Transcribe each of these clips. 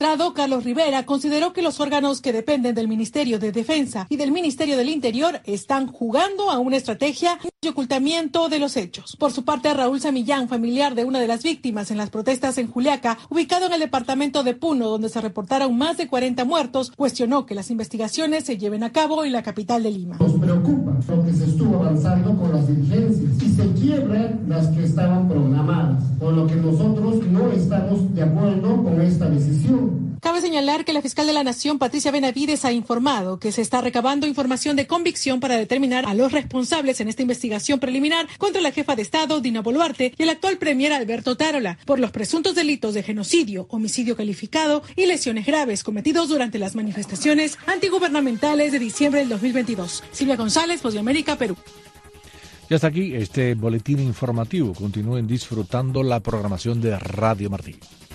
Carlos Rivera consideró que los órganos que dependen del Ministerio de Defensa y del Ministerio del Interior están jugando a una estrategia de ocultamiento de los hechos. Por su parte, Raúl Samillán, familiar de una de las víctimas en las protestas en Juliaca, ubicado en el departamento de Puno, donde se reportaron más de 40 muertos, cuestionó que las investigaciones se lleven a cabo en la capital de Lima. Nos preocupa lo que se estuvo avanzando con las diligencias y se quiebran las que estaban programadas, por lo que nosotros no estamos de acuerdo con esta decisión. Cabe señalar que la fiscal de la Nación, Patricia Benavides, ha informado que se está recabando información de convicción para determinar a los responsables en esta investigación preliminar contra la jefa de Estado, Dina Boluarte, y el actual premier Alberto Tarola, por los presuntos delitos de genocidio, homicidio calificado y lesiones graves cometidos durante las manifestaciones antigubernamentales de diciembre del 2022. Silvia González, Voz de América, Perú. Y hasta aquí este boletín informativo. Continúen disfrutando la programación de Radio Martí.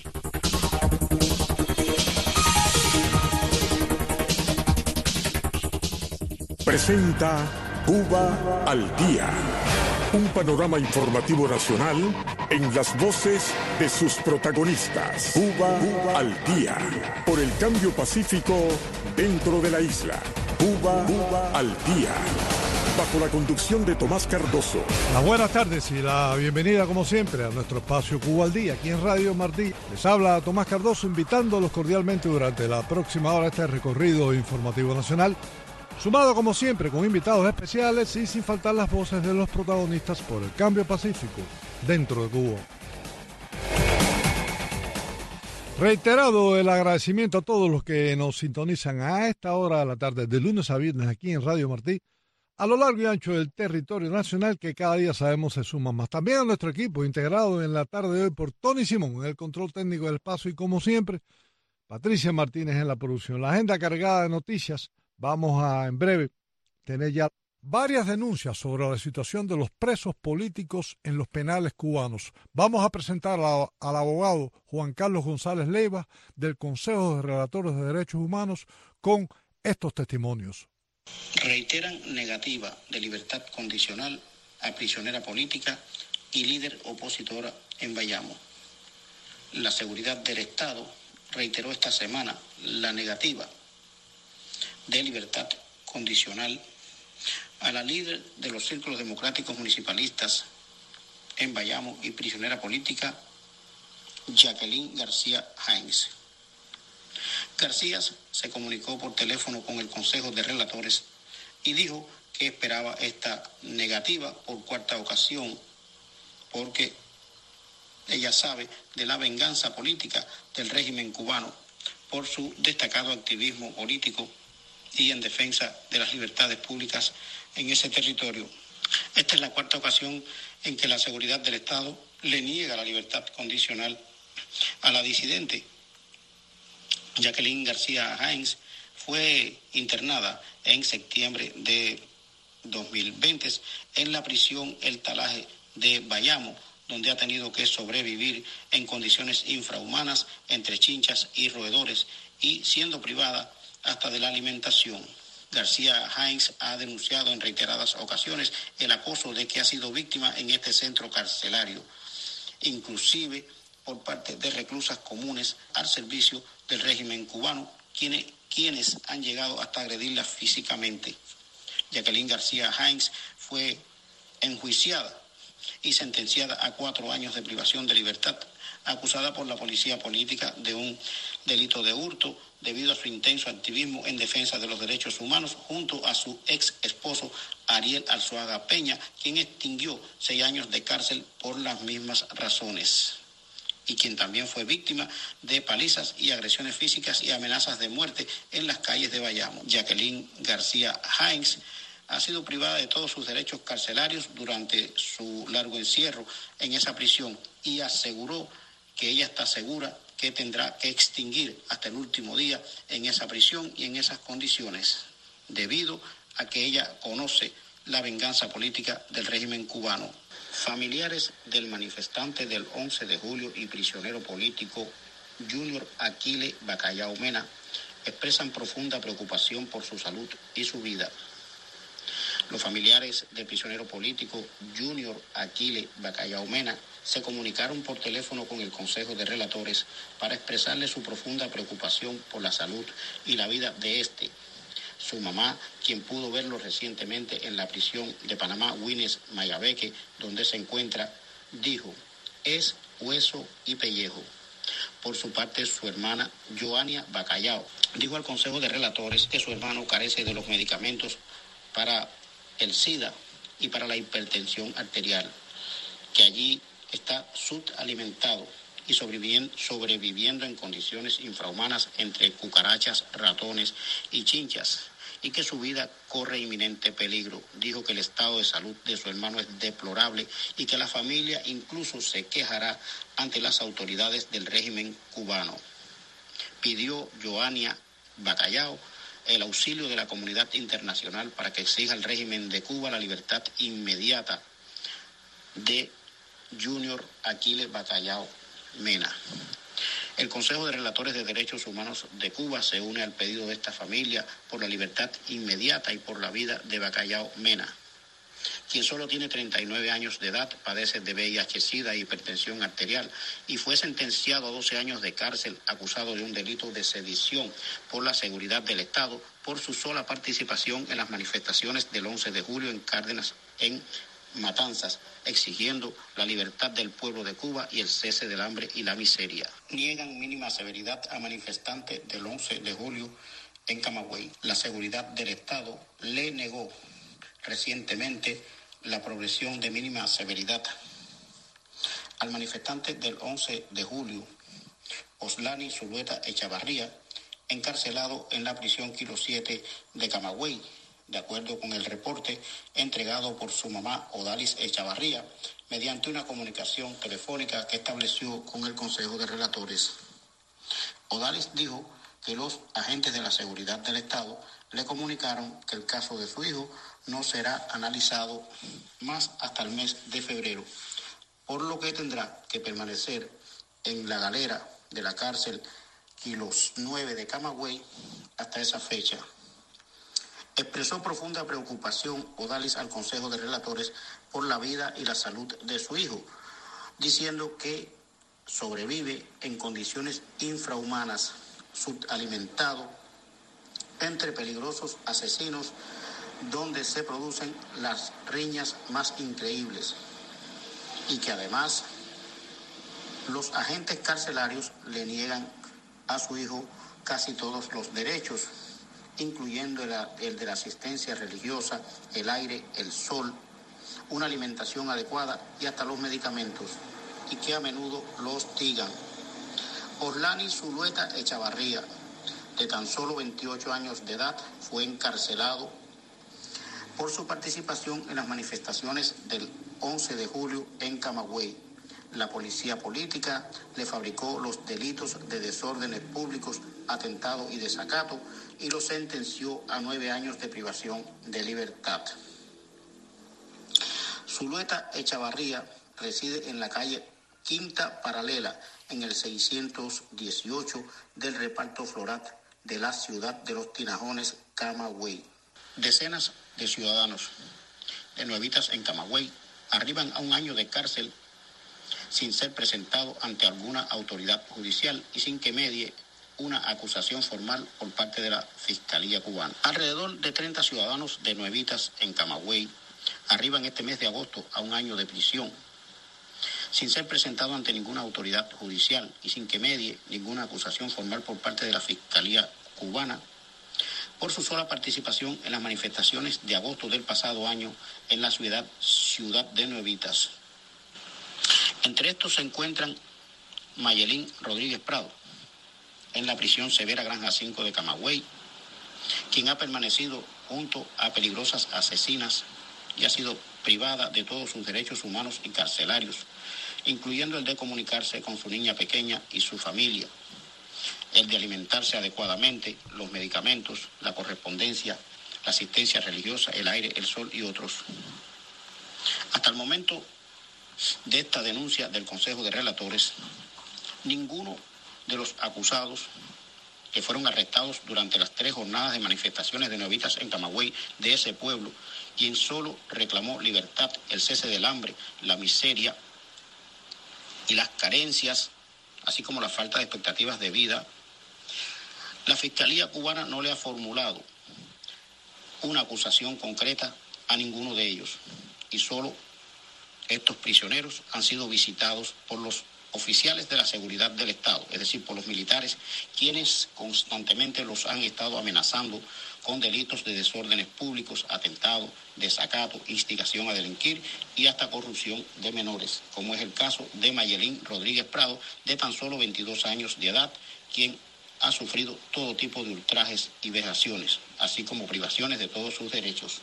Presenta Cuba al Día, un panorama informativo nacional en las voces de sus protagonistas. Cuba al Día, por el cambio pacífico dentro de la isla. Cuba al Día, bajo la conducción de Tomás Cardoso. Las buenas tardes y la bienvenida como siempre a nuestro espacio Cuba al Día, aquí en Radio Martí. Les habla Tomás Cardoso, invitándolos cordialmente durante la próxima hora a este recorrido informativo nacional, sumado como siempre con invitados especiales y sin faltar las voces de los protagonistas por el cambio pacífico dentro de Cuba. Reiterado el agradecimiento a todos los que nos sintonizan a esta hora de la tarde, de lunes a viernes aquí en Radio Martí, a lo largo y ancho del territorio nacional, que cada día sabemos se suma más. También a nuestro equipo integrado en la tarde de hoy por Tony Simón en el control técnico del espacio y como siempre Patricia Martínez en la producción. La agenda cargada de noticias. Vamos a, en breve, tener ya varias denuncias sobre la situación de los presos políticos en los penales cubanos. Vamos a presentar al abogado Juan Carlos González Leiva del Consejo de Relatores de Derechos Humanos con estos testimonios. Reiteran negativa de libertad condicional a prisionera política y líder opositora en Bayamo. La seguridad del Estado reiteró esta semana la negativa de libertad condicional a la líder de los círculos democráticos municipalistas en Bayamo y prisionera política, Jacqueline García Haines. García se comunicó por teléfono con el Consejo de Relatores y dijo que esperaba esta negativa por cuarta ocasión porque ella sabe de la venganza política del régimen cubano por su destacado activismo político y en defensa de las libertades públicas en ese territorio. Esta es la cuarta ocasión en que la seguridad del Estado le niega la libertad condicional a la disidente. Jacqueline García Haines fue internada en septiembre de 2020 en la prisión El Talaje de Bayamo, donde ha tenido que sobrevivir en condiciones infrahumanas entre chinchas y roedores y siendo privada hasta de la alimentación. García Haines ha denunciado en reiteradas ocasiones el acoso de que ha sido víctima en este centro carcelario, inclusive por parte de reclusas comunes al servicio del régimen cubano, quienes han llegado hasta agredirla físicamente. Jacqueline García Haines fue enjuiciada y sentenciada a 4 años de privación de libertad, acusada por la policía política de un delito de hurto debido a su intenso activismo en defensa de los derechos humanos junto a su ex esposo Ariel Arzuaga Peña, quien extinguió 6 años de cárcel por las mismas razones y quien también fue víctima de palizas y agresiones físicas y amenazas de muerte en las calles de Bayamo. Jacqueline García Haines ha sido privada de todos sus derechos carcelarios durante su largo encierro en esa prisión y aseguró que ella está segura que tendrá que extinguir hasta el último día en esa prisión y en esas condiciones, debido a que ella conoce la venganza política del régimen cubano. Familiares del manifestante del 11 de julio y prisionero político Junior Aquile Bacallao Mena expresan profunda preocupación por su salud y su vida. Los familiares del prisionero político Junior Aquile Bacallao Mena se comunicaron por teléfono con el Consejo de Relatores para expresarle su profunda preocupación por la salud y la vida de este. Su mamá, quien pudo verlo recientemente en la prisión de Panamá, Wines Mayabeque, donde se encuentra, dijo: es hueso y pellejo. Por su parte, su hermana, Joania Bacallao, dijo al Consejo de Relatores que su hermano carece de los medicamentos para el SIDA y para la hipertensión arterial, que allí está subalimentado y sobreviviendo en condiciones infrahumanas entre cucarachas, ratones y chinchas, y que su vida corre inminente peligro. Dijo que el estado de salud de su hermano es deplorable y que la familia incluso se quejará ante las autoridades del régimen cubano. Pidió Joania Bacallao el auxilio de la comunidad internacional para que exija al régimen de Cuba la libertad inmediata de Junior Aquiles Bacallao Mena. El Consejo de Relatores de Derechos Humanos de Cuba se une al pedido de esta familia por la libertad inmediata y por la vida de Bacallao Mena, quien solo tiene 39 años de edad, padece de VIH, SIDA e hipertensión arterial y fue sentenciado a 12 años de cárcel acusado de un delito de sedición por la seguridad del Estado por su sola participación en las manifestaciones del 11 de julio en Cárdenas, en Matanzas, exigiendo la libertad del pueblo de Cuba y el cese del hambre y la miseria. Niegan mínima severidad a manifestantes del 11 de julio en Camagüey. La seguridad del Estado le negó recientemente la progresión de mínima severidad al manifestante del 11 de julio, Oslani Zulueta Echavarría, encarcelado en la prisión Kilo 7 de Camagüey, de acuerdo con el reporte entregado por su mamá Odalis Echavarría, mediante una comunicación telefónica que estableció con el Consejo de Relatores. Odalis dijo que los agentes de la seguridad del Estado le comunicaron que el caso de su hijo no será analizado más hasta el mes de febrero, por lo que tendrá que permanecer en la galera de la cárcel Kilos 9 de Camagüey hasta esa fecha. Expresó profunda preocupación Odalis al Consejo de Relatores por la vida y la salud de su hijo, diciendo que sobrevive en condiciones infrahumanas, subalimentado, entre peligrosos asesinos, donde se producen las riñas más increíbles, y que además los agentes carcelarios le niegan a su hijo casi todos los derechos, incluyendo el de la asistencia religiosa, el aire, el sol, una alimentación adecuada y hasta los medicamentos, y que a menudo lo hostigan. Oslani Zulueta Echavarría, de tan solo 28 años de edad, fue encarcelado por su participación en las manifestaciones del 11 de julio en Camagüey. La policía política le fabricó los delitos de desórdenes públicos, atentado y desacato, y lo sentenció a 9 años de privación de libertad. Zulueta Echavarría reside en la calle Quinta Paralela, en el 618 del reparto Florat de la ciudad de Los Tinajones, Camagüey. Decenas de ciudadanos de Nuevitas en Camagüey arriban a un año de cárcel sin ser presentado ante alguna autoridad judicial y sin que medie una acusación formal por parte de la Fiscalía cubana. Alrededor de 30 ciudadanos de Nuevitas en Camagüey arriban este mes de agosto a un año de prisión sin ser presentado ante ninguna autoridad judicial y sin que medie ninguna acusación formal por parte de la Fiscalía cubana por su sola participación en las manifestaciones de agosto del pasado año en la ciudad de Nuevitas. Entre estos se encuentran Mayelín Rodríguez Prado, en la prisión Severa Granja 5 de Camagüey, quien ha permanecido junto a peligrosas asesinas y ha sido privada de todos sus derechos humanos y carcelarios, incluyendo el de comunicarse con su niña pequeña y su familia, el de alimentarse adecuadamente, los medicamentos, la correspondencia, la asistencia religiosa, el aire, el sol y otros. Hasta el momento de esta denuncia del Consejo de Relatores, ninguno de los acusados que fueron arrestados durante las 3 jornadas de manifestaciones de Nuevitas en Camagüey de ese pueblo, quien solo reclamó libertad, el cese del hambre, la miseria y las carencias, así como la falta de expectativas de vida, la Fiscalía cubana no le ha formulado una acusación concreta a ninguno de ellos, y solo estos prisioneros han sido visitados por los oficiales de la seguridad del Estado, es decir, por los militares, quienes constantemente los han estado amenazando con delitos de desórdenes públicos, atentado, desacato, instigación a delinquir y hasta corrupción de menores, como es el caso de Mayelín Rodríguez Prado, de tan solo 22 años de edad, quien ha sufrido todo tipo de ultrajes y vejaciones, así como privaciones de todos sus derechos.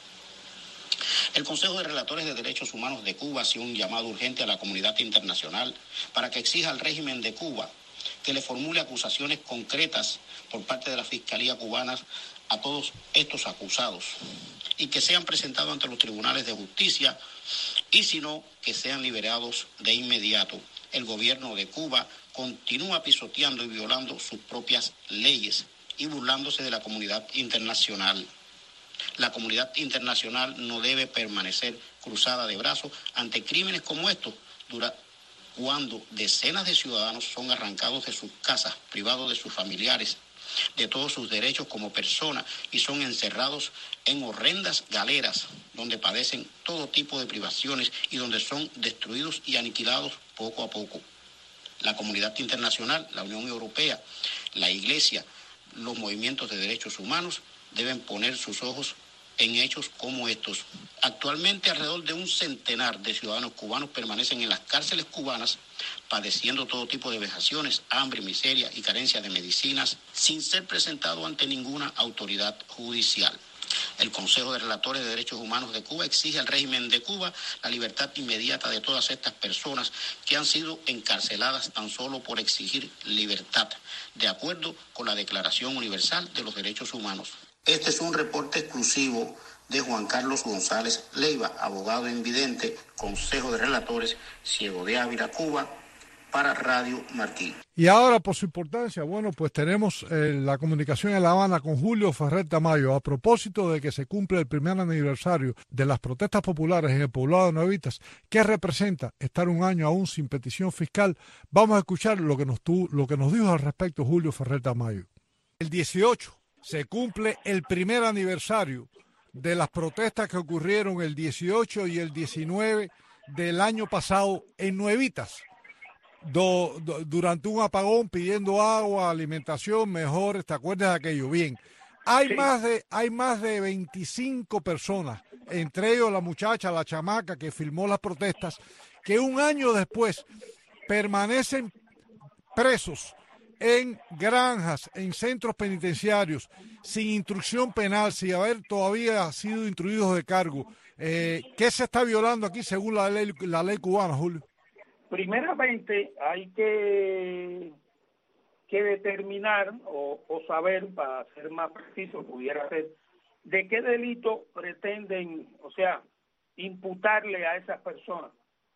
El Consejo de Relatores de Derechos Humanos de Cuba hace un llamado urgente a la comunidad internacional para que exija al régimen de Cuba que le formule acusaciones concretas por parte de la Fiscalía cubana a todos estos acusados y que sean presentados ante los tribunales de justicia, y si no, que sean liberados de inmediato. El gobierno de Cuba continúa pisoteando y violando sus propias leyes y burlándose de la comunidad internacional. La comunidad internacional no debe permanecer cruzada de brazos ante crímenes como estos, cuando decenas de ciudadanos son arrancados de sus casas, privados de sus familiares, de todos sus derechos como personas, y son encerrados en horrendas galeras donde padecen todo tipo de privaciones y donde son destruidos y aniquilados poco a poco. La comunidad internacional, la Unión Europea, la Iglesia, los movimientos de derechos humanos deben poner sus ojos en hechos como estos. Actualmente alrededor de un centenar de ciudadanos cubanos permanecen en las cárceles cubanas padeciendo todo tipo de vejaciones, hambre, miseria y carencia de medicinas sin ser presentado ante ninguna autoridad judicial. El Consejo de Relatores de Derechos Humanos de Cuba exige al régimen de Cuba la libertad inmediata de todas estas personas que han sido encarceladas tan solo por exigir libertad, de acuerdo con la Declaración Universal de los Derechos Humanos. Este es un reporte exclusivo de Juan Carlos González Leiva, abogado invidente, Consejo de Relatores, Ciego de Ávila, Cuba, para Radio Martí. Y ahora, por su importancia, bueno, pues tenemos la comunicación en La Habana con Julio Ferrer Tamayo. A propósito de que se cumple el primer aniversario de las protestas populares en el poblado de Nuevitas, ¿qué representa estar un año aún sin petición fiscal? Vamos a escuchar lo que nos dijo al respecto Julio Ferrer Tamayo. El 18 se cumple el primer aniversario de las protestas que ocurrieron el 18 y el 19 del año pasado en Nuevitas. Durante un apagón pidiendo agua, alimentación, mejores, ¿te acuerdas de aquello? Bien, hay más de 25 personas, entre ellos la muchacha, la chamaca que filmó las protestas, que un año después permanecen presos en granjas, en centros penitenciarios, sin instrucción penal, sin haber todavía sido instruidos de cargo. ¿Qué se está violando aquí según la ley cubana, Julio? Primeramente hay que determinar o saber, para ser más preciso, pudiera ser, de qué delito pretenden, imputarle a esas personas.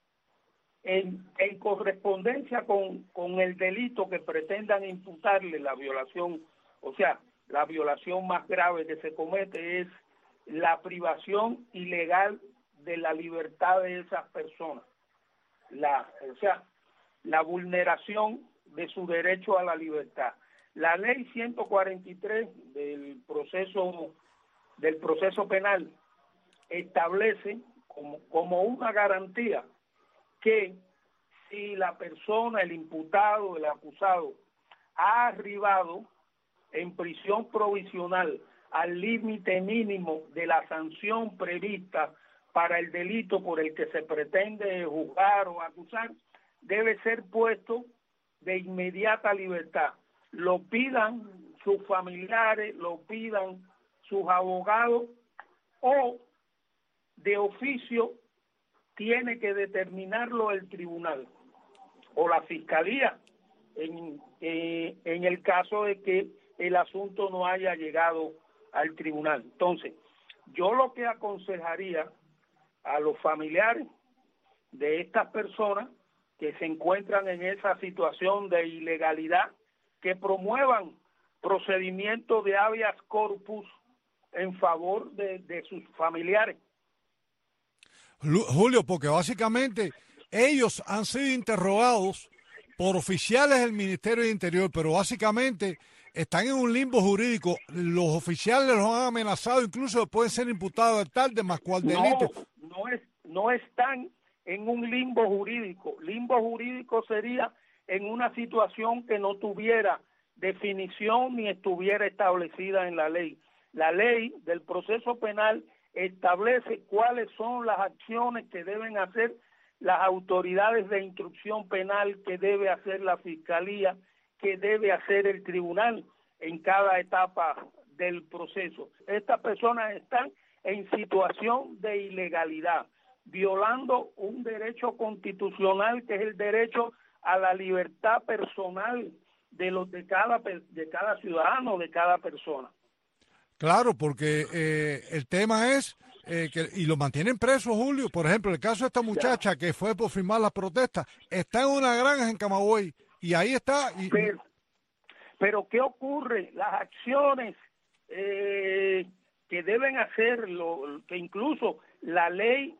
En correspondencia con el delito que pretendan imputarle, la violación, la violación más grave que se comete es la privación ilegal de la libertad de esas personas. La vulneración de su derecho a la libertad. La ley 143 del proceso penal establece como una garantía que si la persona, el imputado, el acusado, ha arribado en prisión provisional al límite mínimo de la sanción prevista para el delito por el que se pretende juzgar o acusar, debe ser puesto de inmediata libertad. Lo pidan sus familiares, lo pidan sus abogados, o de oficio tiene que determinarlo el tribunal o la fiscalía en el caso de que el asunto no haya llegado al tribunal. Entonces, yo lo que aconsejaría a los familiares de estas personas que se encuentran en esa situación de ilegalidad, que promuevan procedimientos de habeas corpus en favor de sus familiares. Julio, porque básicamente ellos han sido interrogados por oficiales del Ministerio de Interior, pero básicamente están en un limbo jurídico. Los oficiales los han amenazado, incluso pueden ser imputados de tal, de más cual delito. No están en un limbo jurídico. Limbo jurídico sería en una situación que no tuviera definición ni estuviera establecida en la ley. La ley del proceso penal establece cuáles son las acciones que deben hacer las autoridades de instrucción penal, que debe hacer la fiscalía, que debe hacer el tribunal en cada etapa del proceso. Estas personas están en situación de ilegalidad, violando un derecho constitucional que es el derecho a la libertad personal de cada ciudadano, de cada persona. Claro, porque el tema es y lo mantienen preso, Julio. Por ejemplo, el caso de esta muchacha que fue por firmar la protesta, está en una granja en Camagüey y ahí está. Pero ¿qué ocurre? Las acciones que deben hacerlo, que incluso la ley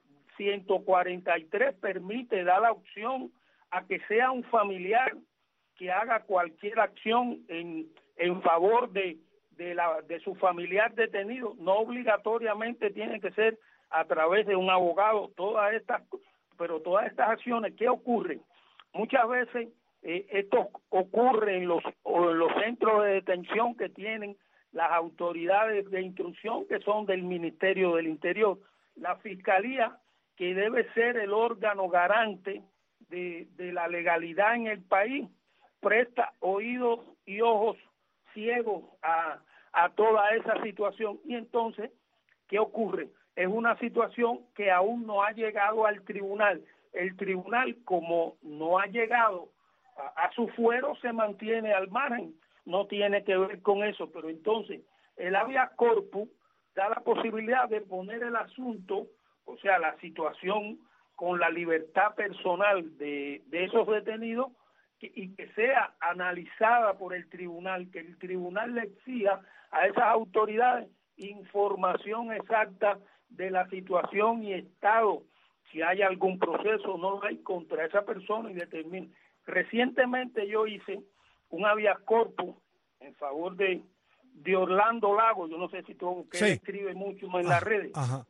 143 permite, da la opción a que sea un familiar que haga cualquier acción en favor de su familiar detenido. No obligatoriamente tiene que ser a través de un abogado. Todas estas acciones, ¿qué ocurre? Muchas veces esto ocurre en los centros de detención que tienen las autoridades de instrucción, que son del Ministerio del Interior. La Fiscalía, que debe ser el órgano garante de la legalidad en el país, presta oídos y ojos ciegos a toda esa situación. Y entonces, ¿qué ocurre? Es una situación que aún no ha llegado al tribunal. El tribunal, como no ha llegado a su fuero, se mantiene al margen, no tiene que ver con eso. Pero entonces, el habeas corpus da la posibilidad de poner el asunto, o sea, la situación con la libertad personal de esos detenidos, y que sea analizada por el tribunal, que el tribunal le exija a esas autoridades información exacta de la situación y estado, si hay algún proceso o no hay contra esa persona, y determine. Recientemente yo hice un habeas corpus en favor de Orlando Lago, yo no sé si tú, que escribe mucho en las redes,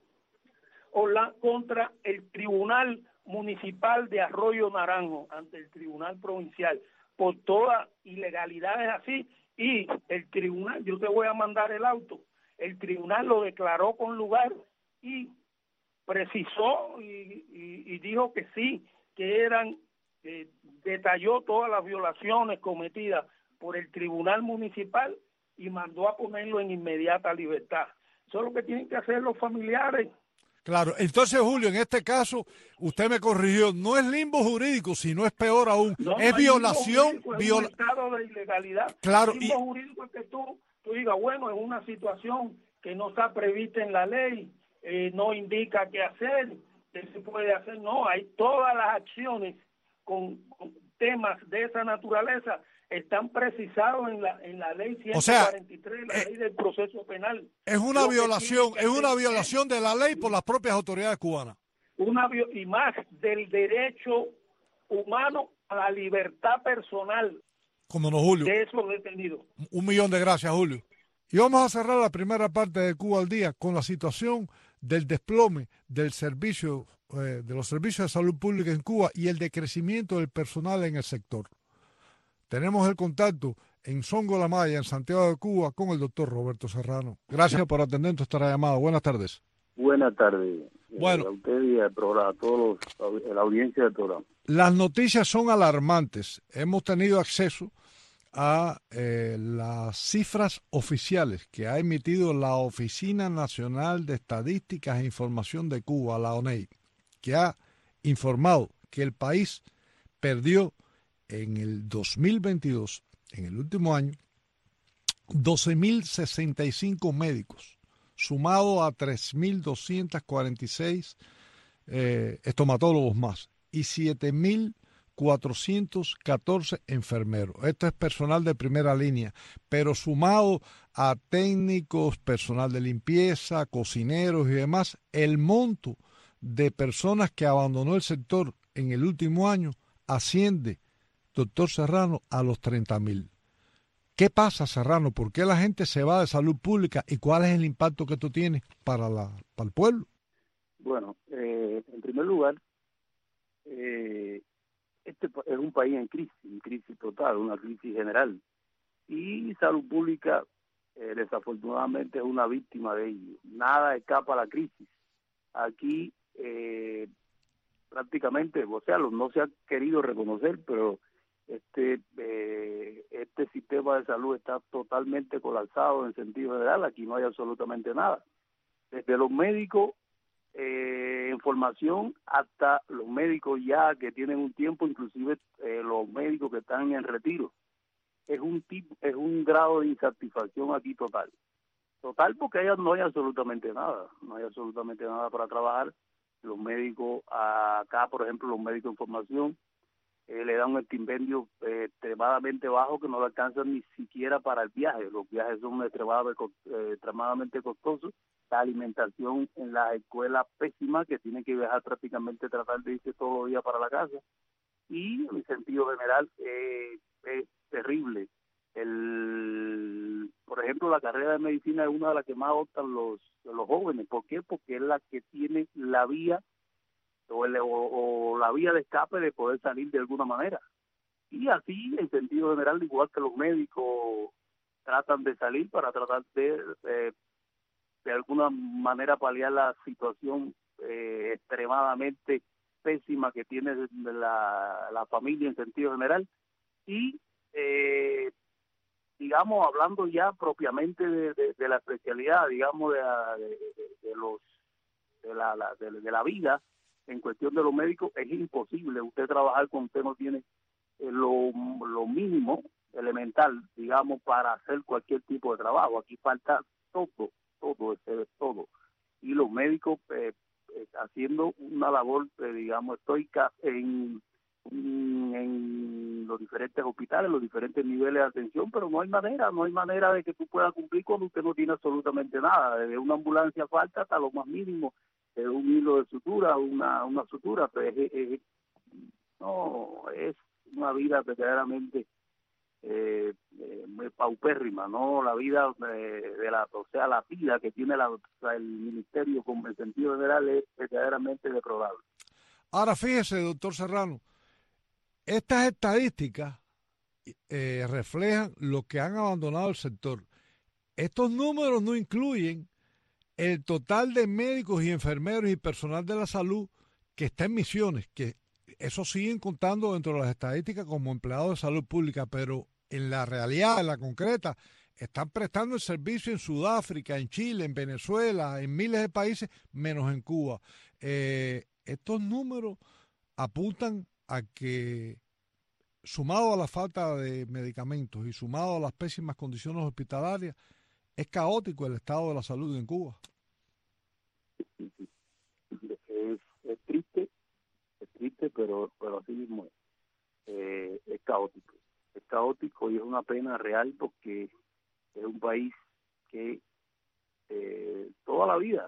contra el Tribunal Municipal de Arroyo Naranjo, ante el Tribunal Provincial, por todas ilegalidades así, y el tribunal, yo te voy a mandar el auto, el tribunal lo declaró con lugar y precisó y dijo que sí, que eran, detalló todas las violaciones cometidas por el Tribunal Municipal y mandó a ponerlo en inmediata libertad. Eso es lo que tienen que hacer los familiares. Claro, entonces, Julio, en este caso, usted me corrigió, no es limbo jurídico, sino es peor aún, es violación, es un estado de ilegalidad. Claro, limbo jurídico es que tú digas, bueno, es una situación que no está prevista en la ley, no indica qué hacer, qué se puede hacer. No, hay todas las acciones con temas de esa naturaleza están precisados en la ley 143, o sea, la ley del proceso penal. Es una violación de la ley por las propias autoridades cubanas. Y más del derecho humano a la libertad personal. Como no, Julio. De esos detenidos. 1.000.000 de gracias, Julio. Y vamos a cerrar la primera parte de Cuba al Día con la situación del desplome del servicio, de los servicios de salud pública en Cuba y el decrecimiento del personal en el sector. Tenemos el contacto en Songo La Maya, en Santiago de Cuba, con el doctor Roberto Serrano. Gracias por atender nuestra llamada. Buenas tardes. Buenas tardes. Bueno, a usted y al programa, a todos la audiencia del programa. Las noticias son alarmantes. Hemos tenido acceso a las cifras oficiales que ha emitido la Oficina Nacional de Estadísticas e Información de Cuba, la ONEI, que ha informado que el país perdió en el 2022, en el último año, 12.065 médicos, sumado a 3.246 estomatólogos más y 7.414 enfermeros. Esto es personal de primera línea, pero sumado a técnicos, personal de limpieza, cocineros y demás, el monto de personas que abandonó el sector en el último año asciende, doctor Serrano, a los 30.000. ¿Qué pasa, Serrano? ¿Por qué la gente se va de salud pública y cuál es el impacto que esto tiene para el pueblo? Bueno, en primer lugar, este es un país en crisis total, una crisis general. Y salud pública, desafortunadamente, es una víctima de ello. Nada escapa a la crisis. Aquí, prácticamente, o sea, no se ha querido reconocer, pero este sistema de salud está totalmente colapsado en sentido general. Aquí no hay absolutamente nada. Desde los médicos en formación hasta los médicos ya que tienen un tiempo, inclusive los médicos que están en retiro. Es un grado de insatisfacción aquí total porque allá no hay absolutamente nada para trabajar. Los médicos acá, por ejemplo, los médicos en formación le dan un estipendio extremadamente bajo que no le alcanzan ni siquiera para el viaje. Los viajes son extremadamente costosos. La alimentación en las escuelas pésima, que tienen que viajar prácticamente, tratar de irse todos los días para la casa. Y en sentido general es terrible. Por ejemplo, la carrera de medicina es una de las que más optan los jóvenes. ¿Por qué? Porque es la que tiene la vía o la vía de escape de poder salir de alguna manera. Y así, en sentido general, igual que los médicos tratan de salir para tratar de alguna manera paliar la situación extremadamente pésima que tiene la familia en sentido general. Y digamos, hablando ya propiamente de la especialidad, digamos, de la vida, en cuestión de los médicos, es imposible usted trabajar cuando usted no tiene lo mínimo elemental, digamos, para hacer cualquier tipo de trabajo. Aquí falta todo. Y los médicos haciendo una labor, digamos, estoica en los diferentes hospitales, los diferentes niveles de atención, pero no hay manera de que tú puedas cumplir cuando usted no tiene absolutamente nada. Desde una ambulancia falta hasta lo más mínimo, un hilo de sutura, una sutura, pues no, es una vida verdaderamente muy paupérrima, ¿no? La vida la vida que tiene el ministerio con el sentido general es verdaderamente deplorable. Ahora fíjese, doctor Serrano, estas estadísticas reflejan lo que han abandonado el sector. Estos números no incluyen el total de médicos y enfermeros y personal de la salud que está en misiones, que eso siguen contando dentro de las estadísticas como empleados de salud pública, pero en la realidad, en la concreta, están prestando el servicio en Sudáfrica, en Chile, en Venezuela, en miles de países, menos en Cuba. Estos números apuntan a que, sumado a la falta de medicamentos y sumado a las pésimas condiciones hospitalarias, es caótico el estado de la salud en Cuba. Es triste, pero así mismo es caótico. Es caótico y es una pena real porque es un país que toda la vida,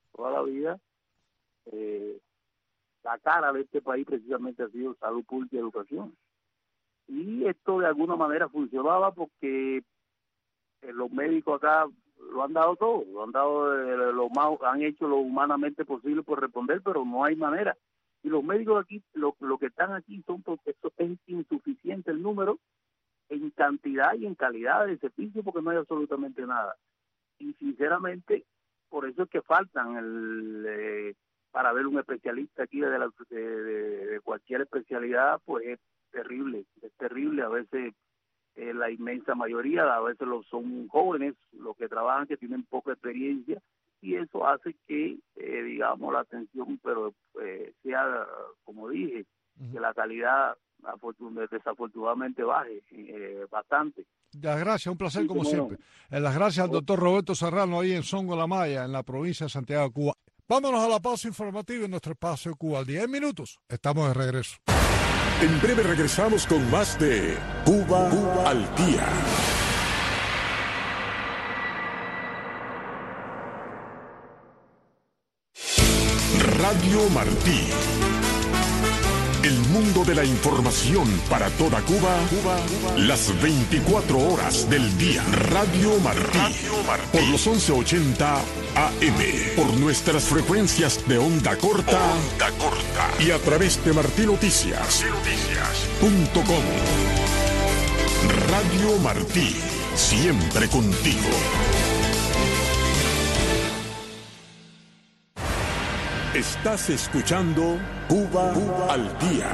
la cara de este país precisamente ha sido salud pública y educación. Y esto de alguna manera funcionaba porque los médicos acá lo han dado todo, han hecho lo humanamente posible por responder, pero no hay manera. Y los médicos aquí, lo que están aquí son porque es insuficiente el número en cantidad y en calidad de servicio porque no hay absolutamente nada. Y sinceramente, por eso es que faltan para ver un especialista aquí de cualquier especialidad, pues es terrible. A veces la inmensa mayoría, a veces son jóvenes los que trabajan, que tienen poca experiencia, y eso hace que, digamos, la atención, pero sea, como dije, que la calidad desafortunadamente baje bastante. Las gracias, un placer como siempre. Las gracias al doctor Roberto Serrano ahí en Songo La Maya, en la provincia de Santiago de Cuba. Vámonos a la pausa informativa en nuestro espacio Cuba al Día. En minutos estamos de regreso. En breve regresamos con más de Cuba al Día. Radio Martí, El mundo de la información para toda Cuba, las 24 horas del día. Radio Martí, por los 1180 AM, por nuestras frecuencias de onda corta, y a través de martinoticias.com. Radio Martí, siempre contigo. Estás escuchando Cuba al Día.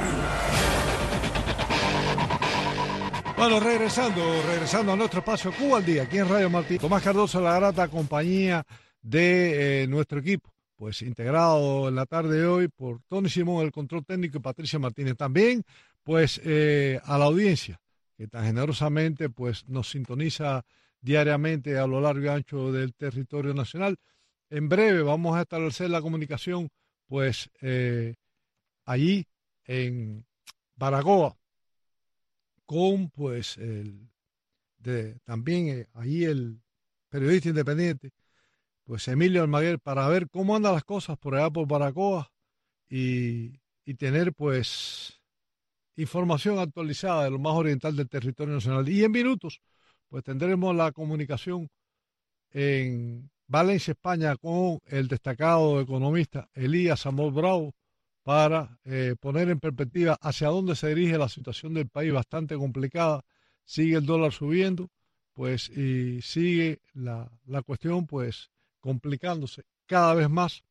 Bueno, regresando a nuestro espacio Cuba al Día, aquí en Radio Martí. Tomás Cardoso, la grata compañía de nuestro equipo, pues integrado en la tarde de hoy por Tony Simón, el control técnico, y Patricia Martínez. También, pues, a la audiencia, que tan generosamente, pues, nos sintoniza diariamente a lo largo y ancho del territorio nacional. En breve vamos a establecer la comunicación, pues, allí en Baracoa, con, pues, también allí el periodista independiente, pues, Emilio Almaguer, para ver cómo andan las cosas por allá por Baracoa y tener, pues, información actualizada de lo más oriental del territorio nacional. Y en minutos, pues, tendremos la comunicación en Valencia, España, con el destacado economista Elías Amor Bravo, para poner en perspectiva hacia dónde se dirige la situación del país, bastante complicada. Sigue el dólar subiendo, pues, y sigue la cuestión, pues, complicándose cada vez más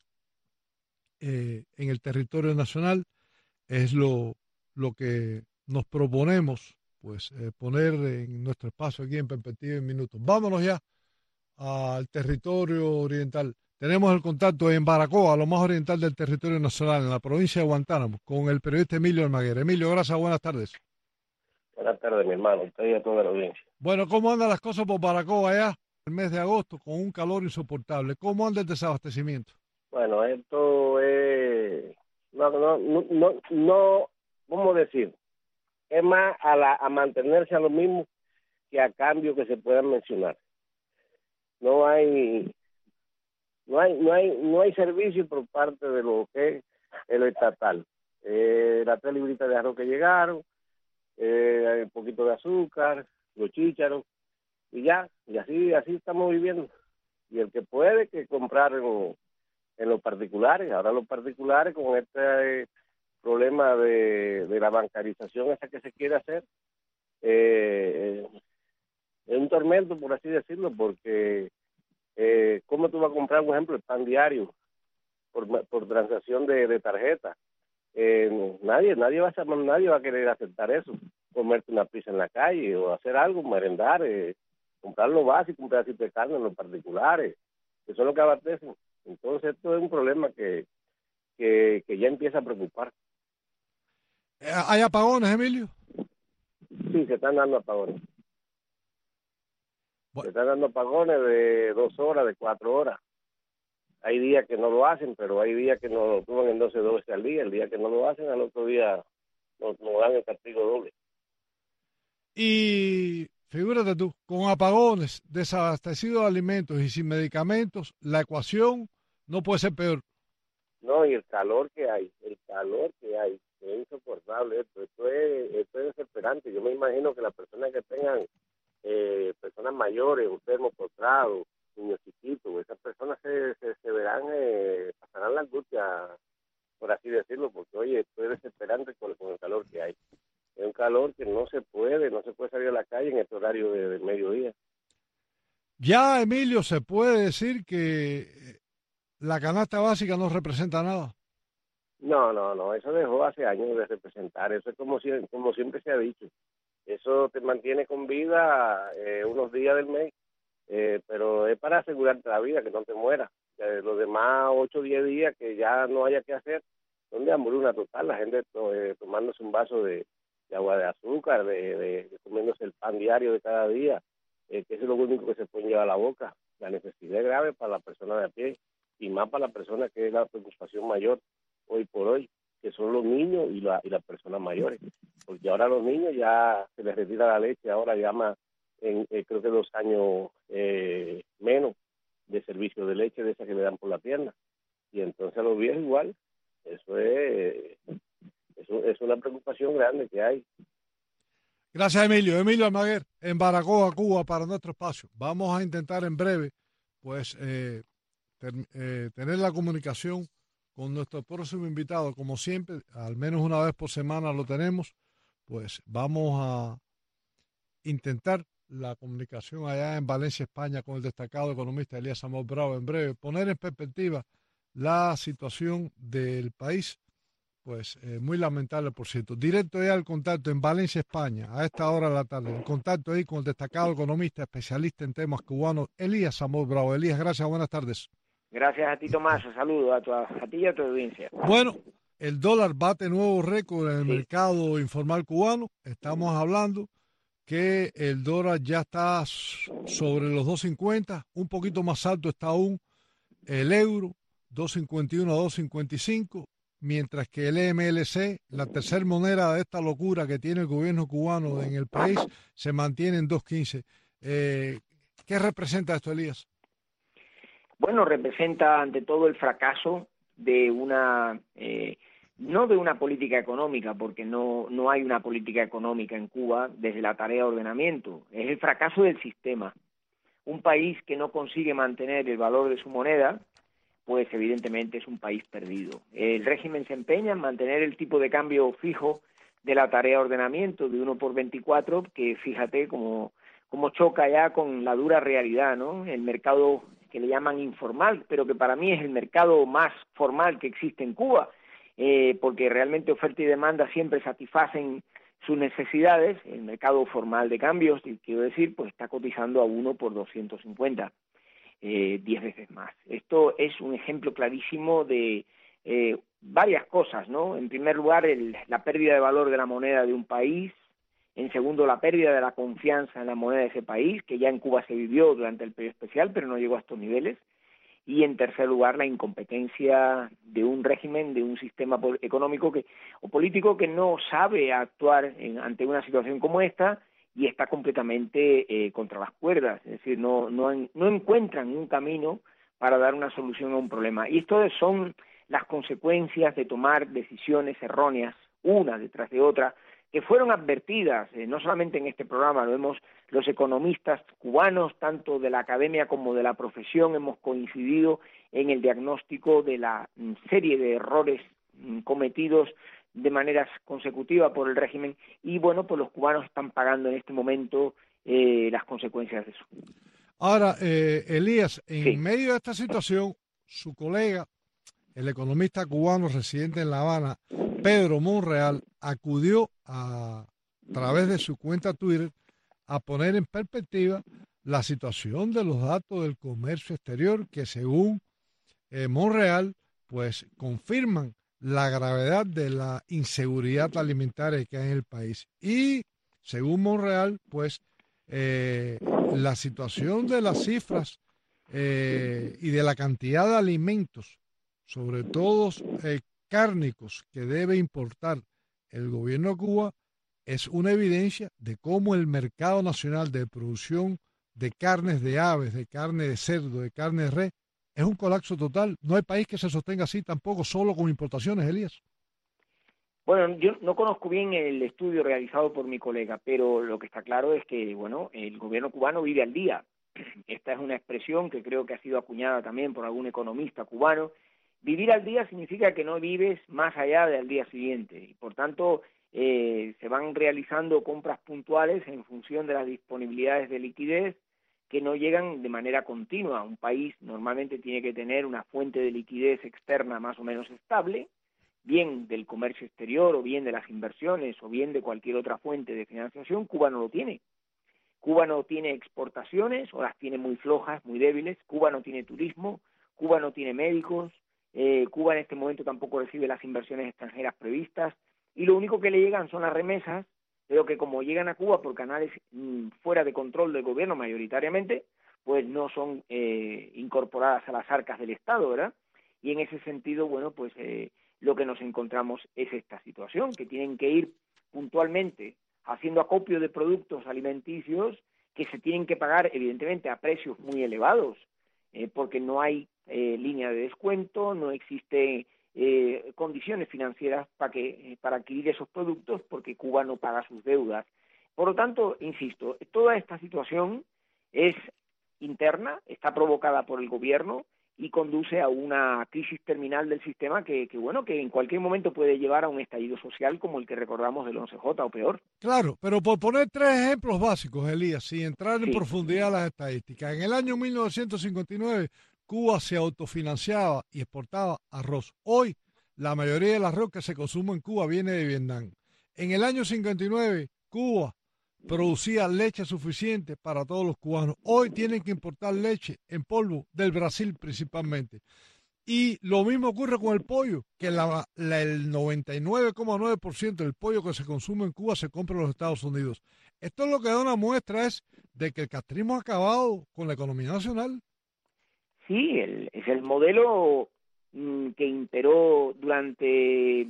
en el territorio nacional. Es lo que nos proponemos, pues, poner en nuestro espacio aquí en perspectiva en minutos. Vámonos ya al territorio oriental. Tenemos el contacto en Baracoa, lo más oriental del territorio nacional, en la provincia de Guantánamo, con el periodista Emilio Almaguer. Emilio, gracias, buenas tardes. Buenas tardes, mi hermano, usted y a toda la audiencia. Bueno, ¿cómo andan las cosas por Baracoa allá? El mes de agosto, con un calor insoportable. ¿Cómo anda el desabastecimiento? Bueno, esto es... No, ¿cómo decir? Es más a mantenerse a lo mismo que a cambio que se puedan mencionar. No hay servicio por parte de lo que es el estatal. Las 3 libritas de arroz que llegaron, un poquito de azúcar, los chícharos, y ya, y así estamos viviendo. Y el que puede que comprar en los particulares, ahora los particulares con este problema de la bancarización esa que se quiere hacer, es un tormento, por así decirlo, porque ¿cómo tú vas a comprar, por ejemplo, el pan diario por transacción de tarjeta? Nadie va a querer aceptar eso, comerte una pizza en la calle o hacer algo, merendar, comprar lo básico, un pedacito de carne en los particulares, que son los que abastecen. Entonces esto es un problema que ya empieza a preocupar. ¿Hay apagones, Emilio? Sí, se están dando apagones. Bueno. Se están dando apagones de 2 horas, de 4 horas. Hay días que no lo hacen, pero hay días que no lo toman en 12 al día. El día que no lo hacen, al otro día nos dan el castigo doble. Y figúrate tú, con apagones, desabastecidos de alimentos y sin medicamentos, la ecuación no puede ser peor. No, y el calor que hay, es insoportable esto es desesperante. Yo me imagino que las personas que tengan personas mayores, enfermos postrados, niños chiquitos, esas personas se verán, pasarán la angustia, por así decirlo, porque oye, esto es desesperante con el calor que hay. Es un calor que no se puede salir a la calle en este horario de mediodía. Ya, Emilio, se puede decir que la canasta básica no representa nada. No, eso dejó hace años de representar. Eso es como siempre se ha dicho. Eso te mantiene con vida unos días del mes, pero es para asegurarte la vida, que no te mueras. Los demás 8 o 10 días que ya no haya que hacer, son de hambruna total. La gente tomándose un vaso de agua de azúcar, de comiéndose el pan diario de cada día, que eso es lo único que se puede llevar a la boca. La necesidad es grave para la persona de a pie, y más para la persona que es la preocupación mayor hoy por hoy, que son los niños y las personas mayores, porque ahora a los niños ya se les retira la leche, ahora llama creo que 2 años menos de servicio de leche de esa que le dan por la pierna, y entonces a los viejos igual. Eso es Eso es una preocupación grande que hay. Gracias, Emilio. Emilio Almaguer, en Baracoa, Cuba, para nuestro espacio. Vamos a intentar en breve, pues, tener la comunicación con nuestro próximo invitado. Como siempre, al menos una vez por semana lo tenemos. Pues vamos a intentar la comunicación allá en Valencia, España, con el destacado economista Elías Amor Bravo en breve, poner en perspectiva la situación del país, pues muy lamentable, por cierto. Directo ya al contacto en Valencia, España, a esta hora de la tarde. El contacto ahí con el destacado economista, especialista en temas cubanos, Elías Amor Bravo. Elías, gracias, buenas tardes. Gracias a ti, Tomás. Saludos a ti y a tu audiencia. Bueno, el dólar bate nuevo récord en el mercado informal cubano. Estamos hablando que el dólar ya está sobre los 2.50, un poquito más alto está aún el euro, 2.51 a 2.55, mientras que el MLC, la tercera moneda de esta locura que tiene el gobierno cubano en el país, se mantiene en 2.15. ¿Qué representa esto, Elías? Bueno, representa ante todo el fracaso de una... no de una política económica, porque no hay una política económica en Cuba desde la tarea de ordenamiento. Es el fracaso del sistema. Un país que no consigue mantener el valor de su moneda, pues evidentemente es un país perdido. El régimen se empeña en mantener el tipo de cambio fijo de la tarea de ordenamiento de 1 por 24, que fíjate cómo choca ya con la dura realidad, ¿no? El mercado que le llaman informal, pero que para mí es el mercado más formal que existe en Cuba, porque realmente oferta y demanda siempre satisfacen sus necesidades. El mercado formal de cambios, quiero decir, pues está cotizando a 1 por 250, 10 veces más. Esto es un ejemplo clarísimo de varias cosas, ¿no? En primer lugar, la pérdida de valor de la moneda de un país. En segundo, la pérdida de la confianza en la moneda de ese país, que ya en Cuba se vivió durante el periodo especial, pero no llegó a estos niveles. Y en tercer lugar, la incompetencia de un régimen, de un sistema económico o político que no sabe actuar ante una situación como esta y está completamente contra las cuerdas. Es decir, no encuentran un camino para dar una solución a un problema. Y esto son las consecuencias de tomar decisiones erróneas, una detrás de otra, que fueron advertidas, no solamente en este programa, los economistas cubanos, tanto de la academia como de la profesión, hemos coincidido en el diagnóstico de la serie de errores cometidos de manera consecutiva por el régimen, y bueno, pues los cubanos están pagando en este momento las consecuencias de eso. Ahora, Elías, en medio de esta situación, su colega, el economista cubano residente en La Habana, Pedro Monreal, acudió a través de su cuenta Twitter a poner en perspectiva la situación de los datos del comercio exterior que, según Monreal, pues confirman la gravedad de la inseguridad alimentaria que hay en el país. Y según Monreal, pues la situación de las cifras y de la cantidad de alimentos, sobre todo cárnicos, que debe importar el gobierno de Cuba, es una evidencia de cómo el mercado nacional de producción de carnes de aves, de carne de cerdo, de carne de res, es un colapso total. No hay país que se sostenga así tampoco, solo con importaciones, Elías. Bueno, yo no conozco bien el estudio realizado por mi colega, pero lo que está claro es que, bueno, el gobierno cubano vive al día. Esta es una expresión que creo que ha sido acuñada también por algún economista cubano. Vivir al día significa que no vives más allá del día siguiente, y por tanto se van realizando compras puntuales en función de las disponibilidades de liquidez que no llegan de manera continua. Un país normalmente tiene que tener una fuente de liquidez externa más o menos estable, bien del comercio exterior o bien de las inversiones o bien de cualquier otra fuente de financiación. Cuba no lo tiene. Cuba no tiene exportaciones, o las tiene muy flojas, muy débiles. Cuba no tiene turismo, Cuba no tiene médicos, Cuba en este momento tampoco recibe las inversiones extranjeras previstas, y lo único que le llegan son las remesas, pero que como llegan a Cuba por canales fuera de control del gobierno mayoritariamente, pues no son incorporadas a las arcas del Estado, ¿verdad? Y en ese sentido, bueno, pues lo que nos encontramos es esta situación, que tienen que ir puntualmente haciendo acopio de productos alimenticios que se tienen que pagar, evidentemente, a precios muy elevados, porque no hay línea de descuento, no existe condiciones financieras para adquirir esos productos, porque Cuba no paga sus deudas. Por lo tanto, insisto, toda esta situación es interna, está provocada por el gobierno y conduce a una crisis terminal del sistema que en cualquier momento puede llevar a un estallido social como el que recordamos del 11J o peor. Claro, pero por poner 3 ejemplos básicos, Elías, sin entrar en profundidad a las estadísticas. En el año 1959, Cuba se autofinanciaba y exportaba arroz. Hoy, la mayoría del arroz que se consume en Cuba viene de Vietnam. En el año 59, Cuba producía leche suficiente para todos los cubanos. Hoy tienen que importar leche en polvo del Brasil principalmente. Y lo mismo ocurre con el pollo, que el 99,9% del pollo que se consume en Cuba se compra en los Estados Unidos. Esto es lo que da una muestra es de que el castrismo ha acabado con la economía nacional. Sí, es el modelo que imperó durante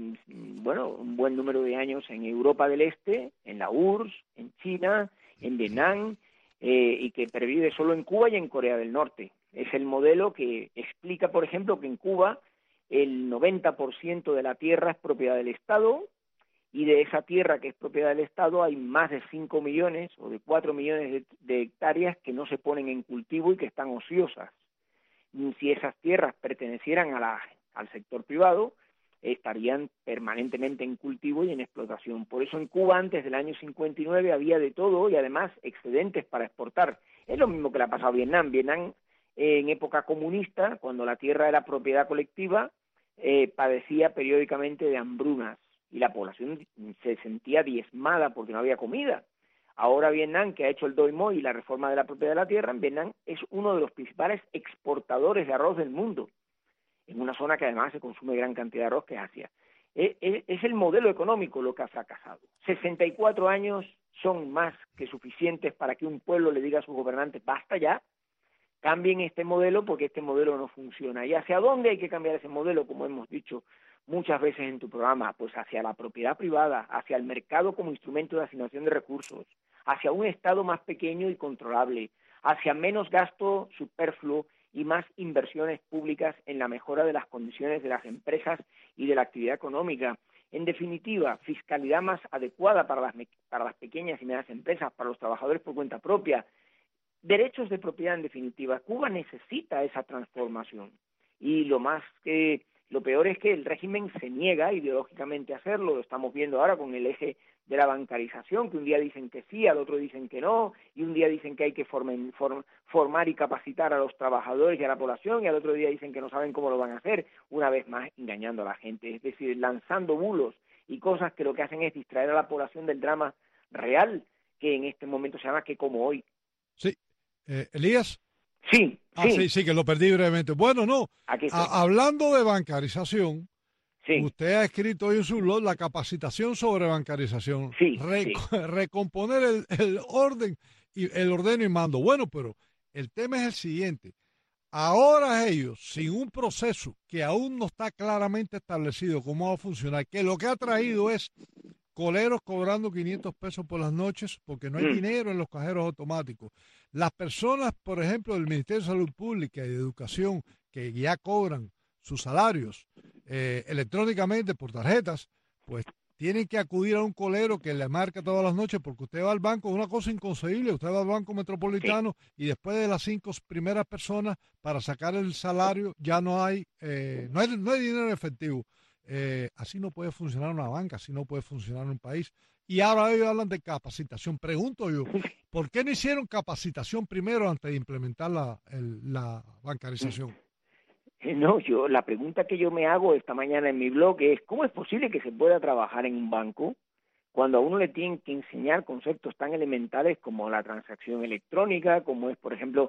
un buen número de años en Europa del Este, en la URSS, en China, en Vietnam, y que pervive solo en Cuba y en Corea del Norte. Es el modelo que explica, por ejemplo, que en Cuba el 90% de la tierra es propiedad del Estado, y de esa tierra que es propiedad del Estado hay más de 5 millones o de 4 millones de hectáreas que no se ponen en cultivo y que están ociosas. Si esas tierras pertenecieran al sector privado, estarían permanentemente en cultivo y en explotación. Por eso en Cuba antes del año 59 había de todo y además excedentes para exportar. Es lo mismo que le ha pasado a Vietnam. Vietnam en época comunista, cuando la tierra era propiedad colectiva, padecía periódicamente de hambrunas y la población se sentía diezmada porque no había comida. Ahora Vietnam, que ha hecho el Doi Moi y la reforma de la propiedad de la tierra, Vietnam es uno de los principales exportadores de arroz del mundo, en una zona que además se consume gran cantidad de arroz, que es Asia. Es el modelo económico lo que ha fracasado. 64 años son más que suficientes para que un pueblo le diga a sus gobernantes, basta ya, cambien este modelo porque este modelo no funciona. ¿Y hacia dónde hay que cambiar ese modelo? Como hemos dicho muchas veces en tu programa, pues hacia la propiedad privada, hacia el mercado como instrumento de asignación de recursos, hacia un Estado más pequeño y controlable, hacia menos gasto superfluo y más inversiones públicas en la mejora de las condiciones de las empresas y de la actividad económica. En definitiva, fiscalidad más adecuada para las pequeñas y medianas empresas, para los trabajadores por cuenta propia, derechos de propiedad en definitiva. Cuba necesita esa transformación y lo peor es que el régimen se niega ideológicamente a hacerlo. Lo estamos viendo ahora con el eje de la bancarización, que un día dicen que sí, al otro dicen que no, y un día dicen que hay que formar y capacitar a los trabajadores y a la población, y al otro día dicen que no saben cómo lo van a hacer, una vez más engañando a la gente, es decir, lanzando bulos y cosas que lo que hacen es distraer a la población del drama real, que en este momento se llama Que Como Hoy. Sí. ¿Elías? Sí, sí, que lo perdí brevemente. Bueno, no. Hablando de bancarización, usted ha escrito hoy en su blog la capacitación sobre bancarización. Recomponer el orden el ordeno y mando. Bueno, pero el tema es el siguiente. Ahora ellos, sin un proceso que aún no está claramente establecido cómo va a funcionar, que lo que ha traído es coleros cobrando 500 pesos por las noches porque no hay dinero en los cajeros automáticos. Las personas, por ejemplo, del Ministerio de Salud Pública y de Educación, que ya cobran sus salarios electrónicamente por tarjetas, pues tienen que acudir a un colero que le marca todas las noches porque usted va al banco, es una cosa inconcebible, usted va al Banco Metropolitano y después de las 5 primeras personas para sacar el salario ya no hay dinero en efectivo. Así no puede funcionar una banca, así no puede funcionar un país. Y ahora ellos hablan de capacitación. Pregunto yo, ¿por qué no hicieron capacitación primero antes de implementar la bancarización? No, la pregunta que yo me hago esta mañana en mi blog es, ¿cómo es posible que se pueda trabajar en un banco cuando a uno le tienen que enseñar conceptos tan elementales como la transacción electrónica, como es, por ejemplo,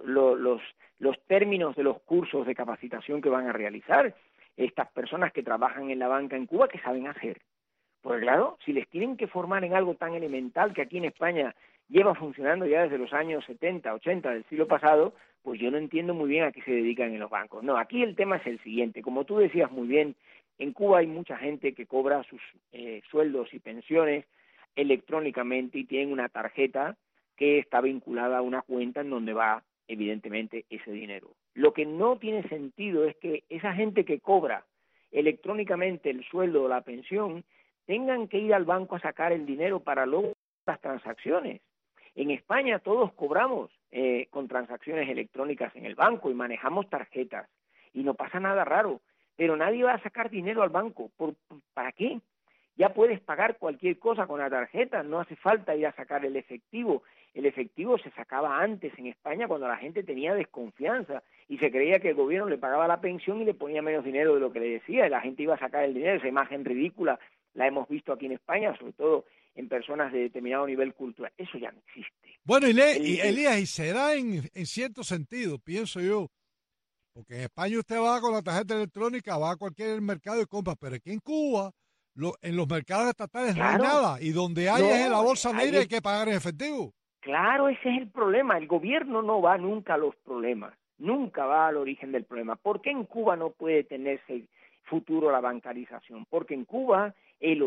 los términos de los cursos de capacitación que van a realizar estas personas que trabajan en la banca en Cuba? ¿Qué saben hacer? Porque claro, si les tienen que formar en algo tan elemental que aquí en España lleva funcionando ya desde los años 70, 80 del siglo pasado, pues yo no entiendo muy bien a qué se dedican en los bancos. No, aquí el tema es el siguiente. Como tú decías muy bien, en Cuba hay mucha gente que cobra sus sueldos y pensiones electrónicamente y tienen una tarjeta que está vinculada a una cuenta en donde va, evidentemente, ese dinero. Lo que no tiene sentido es que esa gente que cobra electrónicamente el sueldo o la pensión, tengan que ir al banco a sacar el dinero para luego las transacciones. En España todos cobramos con transacciones electrónicas en el banco y manejamos tarjetas y no pasa nada raro, pero nadie va a sacar dinero al banco. ¿Para qué? Ya puedes pagar cualquier cosa con la tarjeta, no hace falta ir a sacar el efectivo. El efectivo se sacaba antes en España cuando la gente tenía desconfianza y se creía que el gobierno le pagaba la pensión y le ponía menos dinero de lo que le decía, y la gente iba a sacar el dinero. Esa imagen ridícula la hemos visto aquí en España, sobre todo en personas de determinado nivel cultural. Eso ya no existe. Bueno, Elías, y se da en cierto sentido, pienso yo, porque en España usted va con la tarjeta electrónica, va a cualquier mercado y compra, pero aquí en Cuba, en los mercados estatales Claro. no hay nada, y donde hay es en la bolsa negra, hay que pagar en efectivo. Claro, ese es el problema. El gobierno no va nunca a los problemas, nunca va al origen del problema. ¿Por qué en Cuba no puede tenerse futuro la bancarización? Porque en Cuba el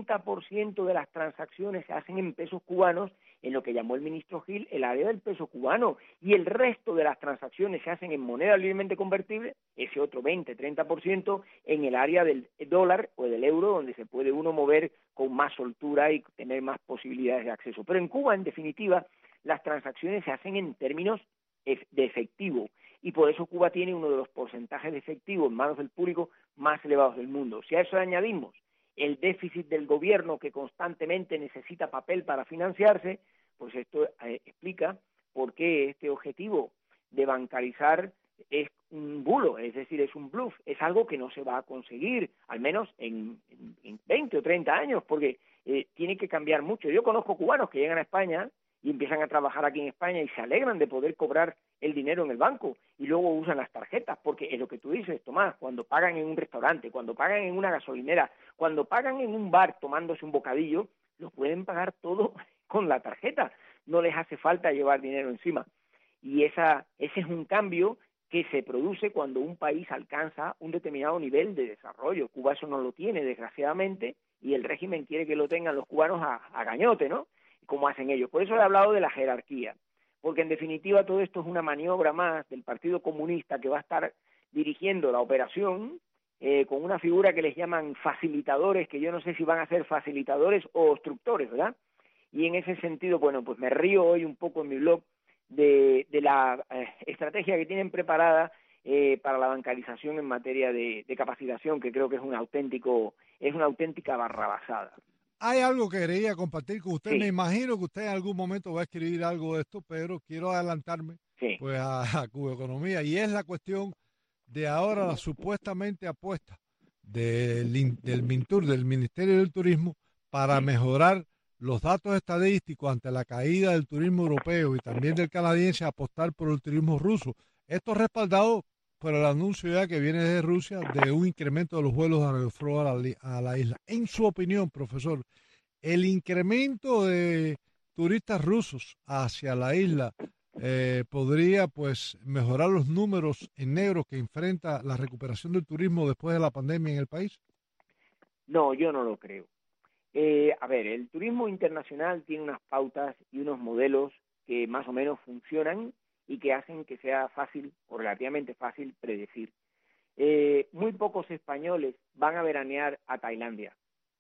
80% de las transacciones se hacen en pesos cubanos, en lo que llamó el ministro Gil el área del peso cubano, y el resto de las transacciones se hacen en moneda libremente convertible, ese otro 20-30% en el área del dólar o del euro, donde se puede uno mover con más soltura y tener más posibilidades de acceso. Pero en Cuba, en definitiva, las transacciones se hacen en términos de efectivo, y por eso Cuba tiene uno de los porcentajes de efectivo en manos del público más elevados del mundo. Si a eso añadimos el déficit del gobierno, que constantemente necesita papel para financiarse, pues esto explica por qué este objetivo de bancarizar es un bulo, es decir, es un bluff, es algo que no se va a conseguir, al menos en 20 o 30 años, porque tiene que cambiar mucho. Yo conozco cubanos que llegan a España y empiezan a trabajar aquí en España y se alegran de poder cobrar el dinero en el banco y luego usan las tarjetas, porque es lo que tú dices, Tomás, cuando pagan en un restaurante, cuando pagan en una gasolinera, cuando pagan en un bar tomándose un bocadillo, lo pueden pagar todo con la tarjeta, no les hace falta llevar dinero encima. Y ese es un cambio que se produce cuando un país alcanza un determinado nivel de desarrollo. Cuba eso no lo tiene, desgraciadamente, y el régimen quiere que lo tengan los cubanos a gañote, ¿no? Como hacen ellos. Por eso he hablado de la jerarquía, porque en definitiva todo esto es una maniobra más del Partido Comunista, que va a estar dirigiendo la operación con una figura que les llaman facilitadores, que yo no sé si van a ser facilitadores o obstructores, ¿verdad? Y en ese sentido, bueno, pues me río hoy un poco en mi blog de la estrategia que tienen preparada para la bancarización en materia de capacitación, que creo que es una auténtica barrabasada. Hay algo que quería compartir con usted. Sí. Me imagino que usted en algún momento va a escribir algo de esto, pero quiero adelantarme pues a Cuba Economía, y es la cuestión de ahora la supuestamente apuesta del MINTUR, del Ministerio del Turismo, para mejorar los datos estadísticos ante la caída del turismo europeo y también del canadiense, apostar por el turismo ruso. Esto respaldado por el anuncio ya que viene de Rusia de un incremento de los vuelos de Aeroflot a la isla. En su opinión, profesor, ¿el incremento de turistas rusos hacia la isla podría pues mejorar los números en negro que enfrenta la recuperación del turismo después de la pandemia en el país? No, yo no lo creo. A ver, el turismo internacional tiene unas pautas y unos modelos que más o menos funcionan y que hacen que sea fácil o relativamente fácil predecir. Muy pocos españoles van a veranear a Tailandia,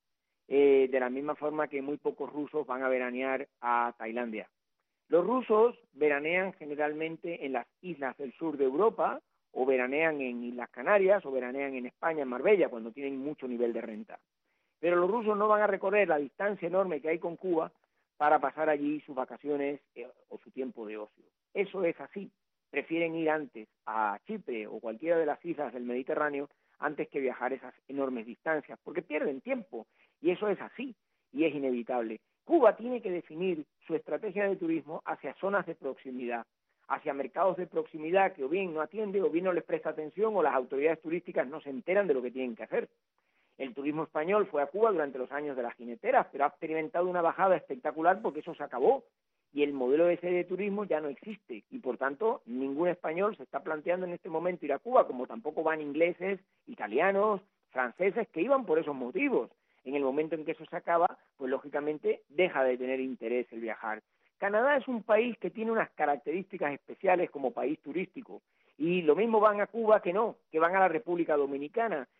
de la misma forma que muy pocos rusos van a veranear a Tailandia. Los rusos veranean generalmente en las islas del sur de Europa, o veranean en Islas Canarias, o veranean en España, en Marbella, cuando tienen mucho nivel de renta. Pero los rusos no van a recorrer la distancia enorme que hay con Cuba para pasar allí sus vacaciones o su tiempo de ocio. Eso es así. Prefieren ir antes a Chipre o cualquiera de las islas del Mediterráneo antes que viajar esas enormes distancias, porque pierden tiempo, y eso es así, y es inevitable. Cuba tiene que definir su estrategia de turismo hacia zonas de proximidad, hacia mercados de proximidad que o bien no atiende, o bien no les presta atención, o las autoridades turísticas no se enteran de lo que tienen que hacer. El turismo español fue a Cuba durante los años de las jineteras, pero ha experimentado una bajada espectacular porque eso se acabó y el modelo ese de turismo ya no existe, y por tanto ningún español se está planteando en este momento ir a Cuba, como tampoco van ingleses, italianos, franceses, que iban por esos motivos. En el momento en que eso se acaba, pues lógicamente deja de tener interés el viajar. Canadá es un país que tiene unas características especiales como país turístico, y lo mismo van a Cuba que no, que van a la República Dominicana,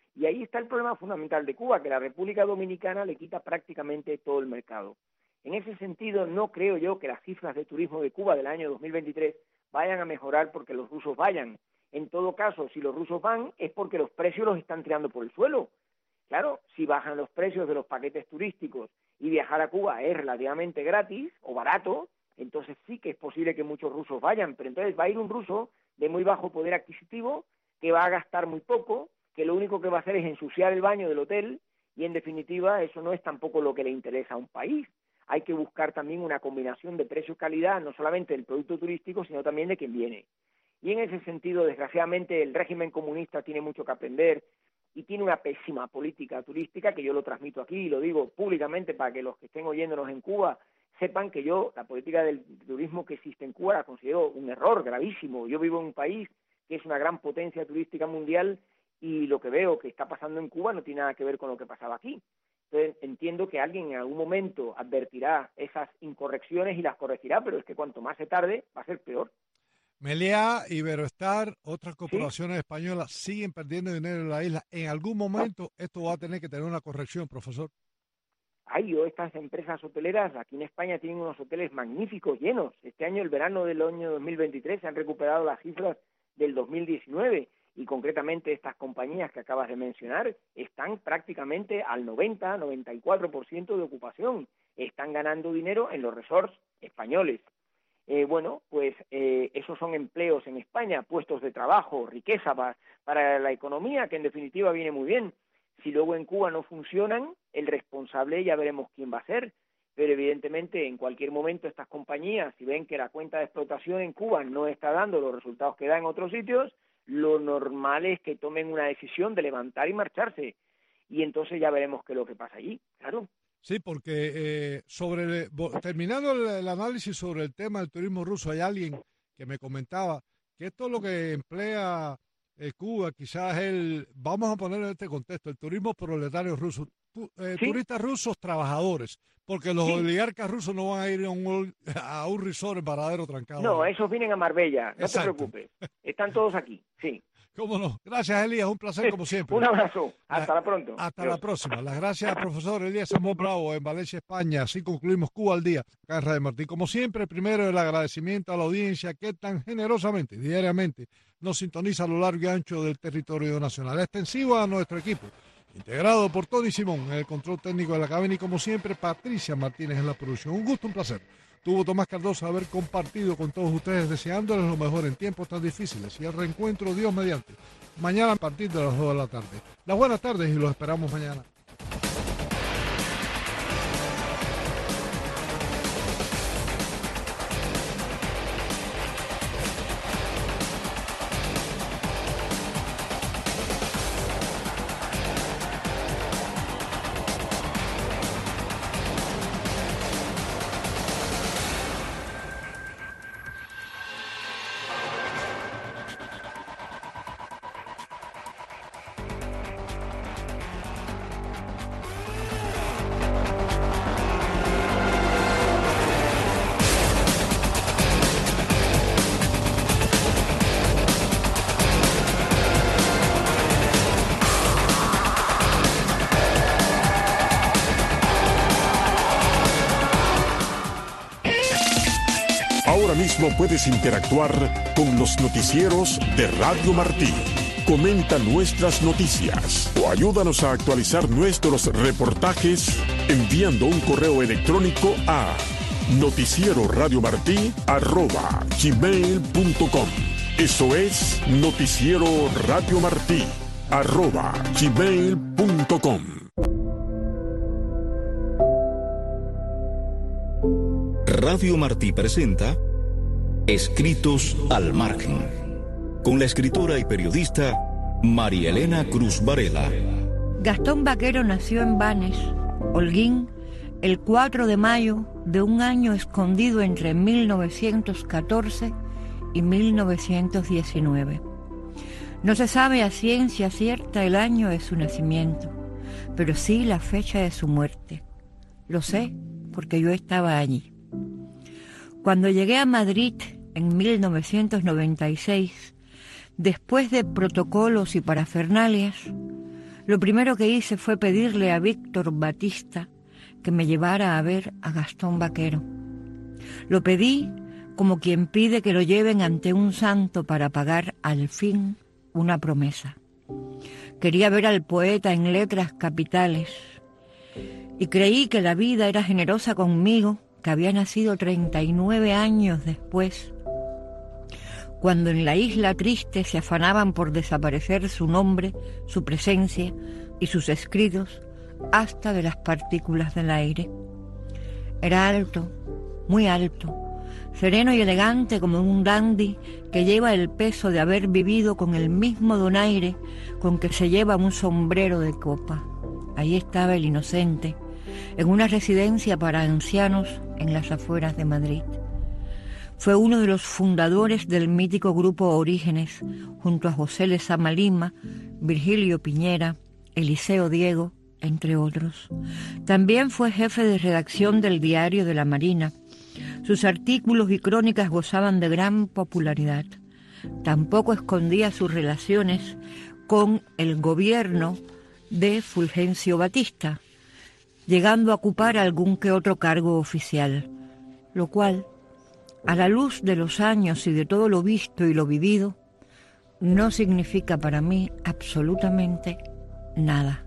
Y ahí está el problema fundamental de Cuba, que la República Dominicana le quita prácticamente todo el mercado. En ese sentido, no creo yo que las cifras de turismo de Cuba del año 2023 vayan a mejorar porque los rusos vayan. En todo caso, si los rusos van, es porque los precios los están tirando por el suelo. Claro, si bajan los precios de los paquetes turísticos y viajar a Cuba es relativamente gratis o barato, entonces sí que es posible que muchos rusos vayan, pero entonces va a ir un ruso de muy bajo poder adquisitivo que va a gastar muy poco, que lo único que va a hacer es ensuciar el baño del hotel y en definitiva eso no es tampoco lo que le interesa a un país. Hay que buscar también una combinación de precio-calidad, no solamente del producto turístico, sino también de quien viene. Y en ese sentido, desgraciadamente, el régimen comunista tiene mucho que aprender y tiene una pésima política turística, que yo lo transmito aquí y lo digo públicamente para que los que estén oyéndonos en Cuba sepan que yo la política del turismo que existe en Cuba la considero un error gravísimo. Yo vivo en un país que es una gran potencia turística mundial y lo que veo que está pasando en Cuba no tiene nada que ver con lo que pasaba aquí. Entonces entiendo que alguien en algún momento advertirá esas incorrecciones y las corregirá, pero es que cuanto más se tarde va a ser peor. Meliá, Iberoestar, otras corporaciones españolas siguen perdiendo dinero en la isla. En algún momento esto va a tener que tener una corrección, profesor. Estas empresas hoteleras aquí en España tienen unos hoteles magníficos, llenos. Este año, el verano del año 2023, se han recuperado las cifras del 2019 y concretamente estas compañías que acabas de mencionar están prácticamente al 90-94% de ocupación. Están ganando dinero en los resorts españoles. Esos son empleos en España, puestos de trabajo, riqueza para la economía, que en definitiva viene muy bien. Si luego en Cuba no funcionan, el responsable ya veremos quién va a ser. Pero evidentemente en cualquier momento estas compañías, si ven que la cuenta de explotación en Cuba no está dando los resultados que da en otros sitios, lo normal es que tomen una decisión de levantar y marcharse. Y entonces ya veremos qué es lo que pasa allí, claro. Sí, porque terminando el análisis sobre el tema del turismo ruso, hay alguien que me comentaba que esto es lo que emplea Cuba, quizás vamos a ponerlo en este contexto, el turismo proletario ruso, turistas rusos trabajadores, porque los oligarcas rusos no van a ir a un resort en Varadero trancado. No, esos vienen a Marbella, no te preocupes, están todos aquí, sí. ¿Cómo no? Gracias, Elías, un placer como siempre. Un abrazo, hasta pronto. Hasta la próxima. Las gracias al profesor Elías Samón Bravo en Valencia, España. Así concluimos Cuba al Día, acá en Radio Martí. Como siempre, primero el agradecimiento a la audiencia que tan generosamente, diariamente, nos sintoniza a lo largo y ancho del territorio nacional. Extensivo a nuestro equipo, integrado por Tony Simón en el control técnico de la cabina y como siempre, Patricia Martínez en la producción. Un gusto, un placer. Tuvo Tomás Cardoso haber compartido con todos ustedes, deseándoles lo mejor en tiempos tan difíciles y el reencuentro, Dios mediante, mañana a partir de las 2 de la tarde. Las buenas tardes y los esperamos mañana. Ahora mismo puedes interactuar con los noticieros de Radio Martí. Comenta nuestras noticias o ayúdanos a actualizar nuestros reportajes enviando un correo electrónico a noticieroradiomartí@gmail.com. Eso es noticieroradiomartí@gmail.com. Radio Martí presenta Escritos al Margen, con la escritora y periodista María Elena Cruz Varela. Gastón Vaquero nació en Banes, Holguín, el 4 de mayo de un año escondido entre 1914 y 1919. No se sabe a ciencia cierta el año de su nacimiento, pero sí la fecha de su muerte. Lo sé porque yo estaba allí. Cuando llegué a Madrid en 1996, después de protocolos y parafernalias, Lo primero que hice fue pedirle a Víctor Batista que me llevara a ver a Gastón Vaquero. Lo pedí como quien pide que lo lleven ante un santo para pagar al fin una promesa. Quería ver al poeta en letras capitales y creí que la vida era generosa conmigo, que había nacido 39 años después, cuando en la isla triste se afanaban por desaparecer su nombre, su presencia y sus escritos hasta de las partículas del aire. Era alto, muy alto, sereno y elegante como un dandy que lleva el peso de haber vivido con el mismo donaire con que se lleva un sombrero de copa. Ahí estaba el inocente, en una residencia para ancianos en las afueras de Madrid. Fue uno de los fundadores del mítico grupo Orígenes, junto a José Lezama Lima, Virgilio Piñera, Eliseo Diego, entre otros. También fue jefe de redacción del Diario de la Marina. Sus artículos y crónicas gozaban de gran popularidad. Tampoco escondía sus relaciones con el gobierno de Fulgencio Batista, llegando a ocupar algún que otro cargo oficial, lo cual, a la luz de los años y de todo lo visto y lo vivido, no significa para mí absolutamente nada.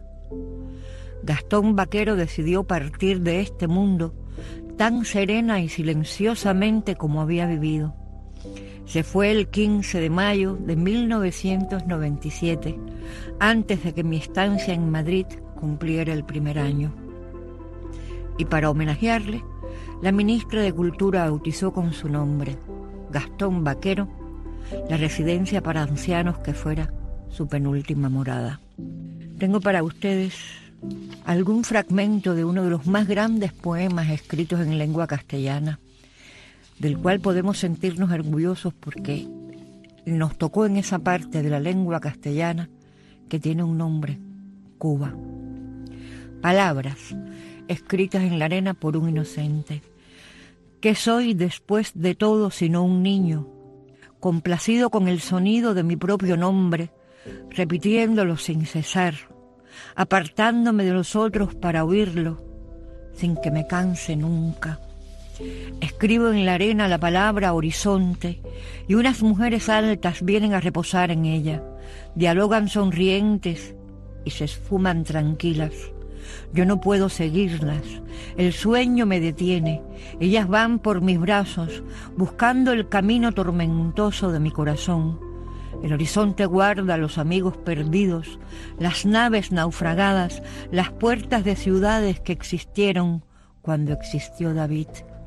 Gastón Vaquero decidió partir de este mundo tan serena y silenciosamente como había vivido. Se fue el 15 de mayo de 1997, antes de que mi estancia en Madrid cumpliera el primer año. Y para homenajearle, la ministra de Cultura bautizó con su nombre, Gastón Vaquero, la residencia para ancianos que fuera su penúltima morada. Tengo para ustedes algún fragmento de uno de los más grandes poemas escritos en lengua castellana, del cual podemos sentirnos orgullosos porque nos tocó en esa parte de la lengua castellana que tiene un nombre, Cuba. Palabras escritas en la arena por un inocente. ¿Qué soy después de todo sino un niño, complacido con el sonido de mi propio nombre, repitiéndolo sin cesar, apartándome de los otros para oírlo, sin que me canse nunca? Escribo en la arena la palabra horizonte y unas mujeres altas vienen a reposar en ella, dialogan sonrientes y se esfuman tranquilas. Yo no puedo seguirlas, el sueño me detiene, ellas van por mis brazos, buscando el camino tormentoso de mi corazón. El horizonte guarda a los amigos perdidos, las naves naufragadas, las puertas de ciudades que existieron cuando existió David.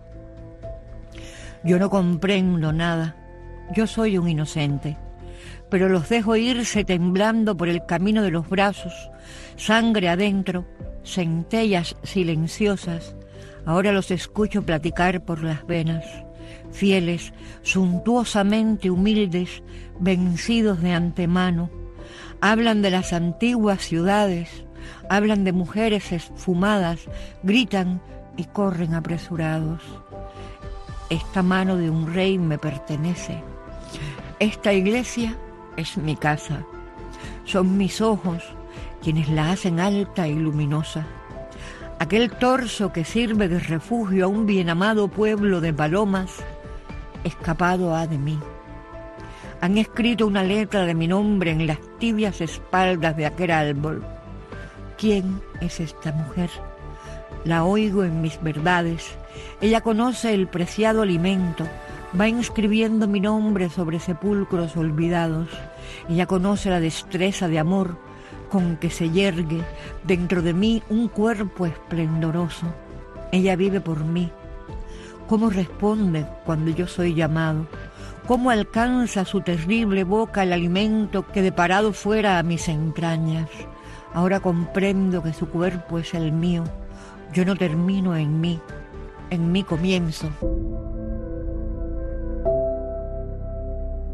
Yo no comprendo nada, yo soy un inocente, pero los dejo irse temblando por el camino de los brazos, sangre adentro, centellas silenciosas. Ahora los escucho platicar por las venas, fieles, suntuosamente humildes, vencidos de antemano. Hablan de las antiguas ciudades, hablan de mujeres esfumadas, gritan y corren apresurados. Esta mano de un rey me pertenece. Esta iglesia es mi casa. Son mis ojos quienes la hacen alta y luminosa. Aquel torso que sirve de refugio a un bien amado pueblo de palomas, escapado ha de mí. Han escrito una letra de mi nombre en las tibias espaldas de aquel árbol. ¿Quién es esta mujer? La oigo en mis verdades. Ella conoce el preciado alimento, va inscribiendo mi nombre sobre sepulcros olvidados. Ella conoce la destreza de amor con que se yergue dentro de mí un cuerpo esplendoroso. Ella vive por mí. ¿Cómo responde cuando yo soy llamado? ¿Cómo alcanza su terrible boca el alimento que deparado fuera a mis entrañas? Ahora comprendo que su cuerpo es el mío. Yo no termino en mí comienzo.